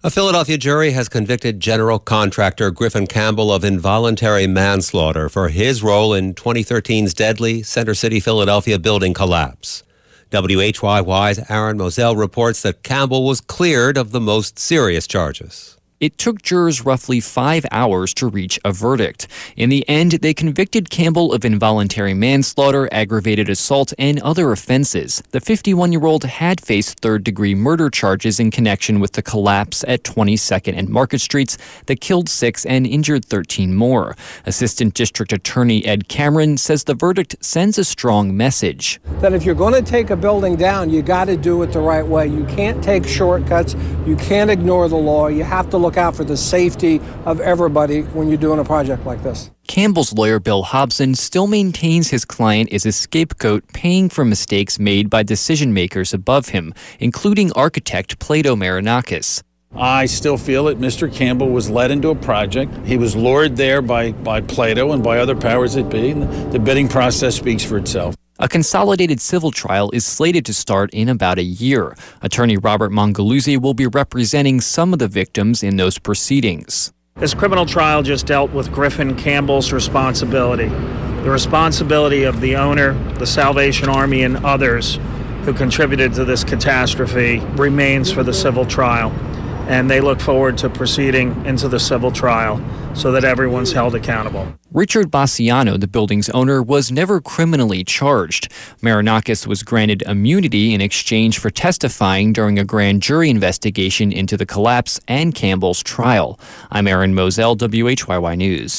A Philadelphia jury has convicted general contractor Griffin Campbell of involuntary manslaughter for his role in 2013's deadly Center City, Philadelphia building collapse. WHYY's Aaron Moselle reports that Campbell was cleared of the most serious charges. It took jurors roughly 5 hours to reach a verdict. In the end, they convicted Campbell of involuntary manslaughter, aggravated assault, and other offenses. The 51-year-old had faced third-degree murder charges in connection with the collapse at 22nd and Market Streets that killed 6 and injured 13 more. Assistant District Attorney Ed Cameron says the verdict sends a strong message. That if you're going to take a building down, you got to do it the right way. You can't take shortcuts. You can't ignore the law. You have to look out for the safety of everybody when you're doing a project like this. Campbell's lawyer Bill Hobson still maintains his client is a scapegoat paying for mistakes made by decision makers above him, including architect Plato Marinakis. I still feel that Mr. Campbell was led into a project. He was lured there by Plato and by other powers that be. And the bidding process speaks for itself. A consolidated civil trial is slated to start in about a year. Attorney Robert Mongaluzzi will be representing some of the victims in those proceedings. This criminal trial just dealt with Griffin Campbell's responsibility. The responsibility of the owner, the Salvation Army, and others who contributed to this catastrophe remains for the civil trial. And they look forward to proceeding into the civil trial so that everyone's held accountable. Richard Bassiano, the building's owner, was never criminally charged. Marinakis was granted immunity in exchange for testifying during a grand jury investigation into the collapse and Campbell's trial. I'm Aaron Moselle, WHYY News.